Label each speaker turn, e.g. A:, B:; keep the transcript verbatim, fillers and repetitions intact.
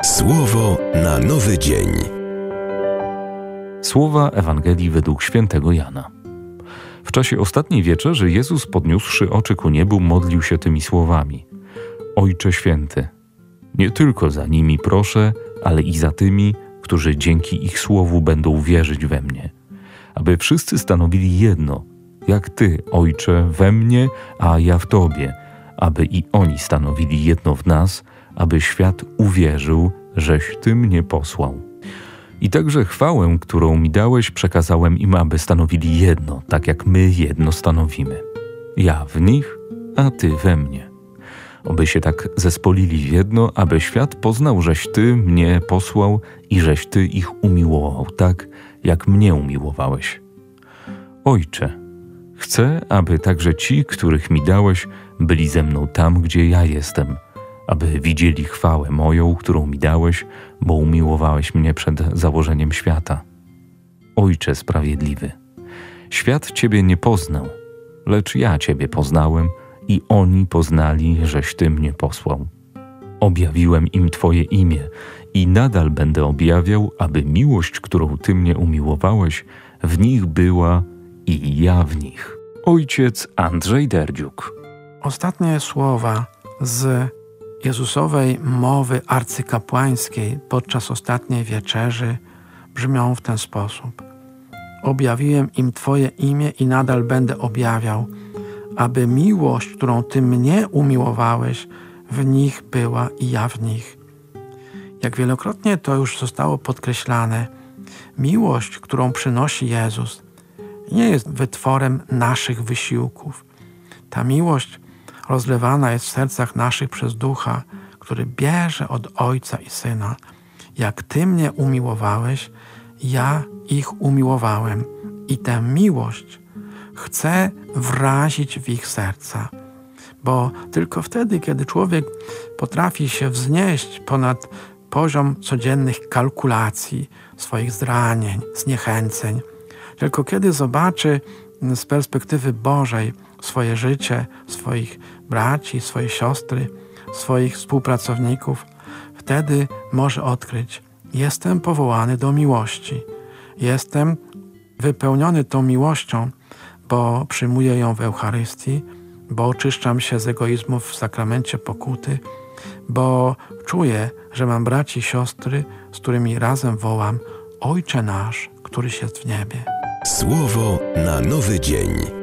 A: Słowo na nowy dzień.
B: Słowa Ewangelii według świętego Jana. W czasie ostatniej wieczerzy Jezus, podniósłszy oczy ku niebu, modlił się tymi słowami: Ojcze Święty, nie tylko za nimi proszę, ale i za tymi, którzy dzięki ich słowu będą wierzyć we mnie, aby wszyscy stanowili jedno, jak Ty, Ojcze, we mnie, a ja w Tobie, aby i oni stanowili jedno w nas, aby świat uwierzył, żeś Ty mnie posłał. I także chwałę, którą mi dałeś, przekazałem im, aby stanowili jedno, tak jak my jedno stanowimy. Ja w nich, a Ty we mnie. Oby się tak zespolili w jedno, aby świat poznał, żeś Ty mnie posłał i żeś Ty ich umiłował tak, jak mnie umiłowałeś. Ojcze, chcę, aby także ci, których mi dałeś, byli ze mną tam, gdzie ja jestem, aby widzieli chwałę moją, którą mi dałeś, bo umiłowałeś mnie przed założeniem świata. Ojcze sprawiedliwy, świat Ciebie nie poznał, lecz ja Ciebie poznałem i oni poznali, żeś Ty mnie posłał. Objawiłem im Twoje imię i nadal będę objawiał, aby miłość, którą Ty mnie umiłowałeś, w nich była i ja w nich. Ojciec Andrzej Derdziuk.
C: Ostatnie słowa z Jezusowej mowy arcykapłańskiej podczas ostatniej wieczerzy brzmią w ten sposób: Objawiłem im Twoje imię i nadal będę objawiał, aby miłość, którą Ty mnie umiłowałeś, w nich była i ja w nich. Jak wielokrotnie to już zostało podkreślane, miłość, którą przynosi Jezus, nie jest wytworem naszych wysiłków. Ta miłość rozlewana jest w sercach naszych przez Ducha, który bierze od Ojca i Syna. Jak Ty mnie umiłowałeś, ja ich umiłowałem i tę miłość chcę wrazić w ich serca. Bo tylko wtedy, kiedy człowiek potrafi się wznieść ponad poziom codziennych kalkulacji, swoich zranień, zniechęceń, tylko kiedy zobaczy z perspektywy Bożej swoje życie, swoich braci, swoje siostry, swoich współpracowników, wtedy może odkryć: jestem powołany do miłości. Jestem wypełniony tą miłością, bo przyjmuję ją w Eucharystii, bo oczyszczam się z egoizmów w sakramencie pokuty, bo czuję, że mam braci i siostry, z którymi razem wołam: Ojcze nasz, któryś jest w niebie.
A: Słowo na nowy dzień.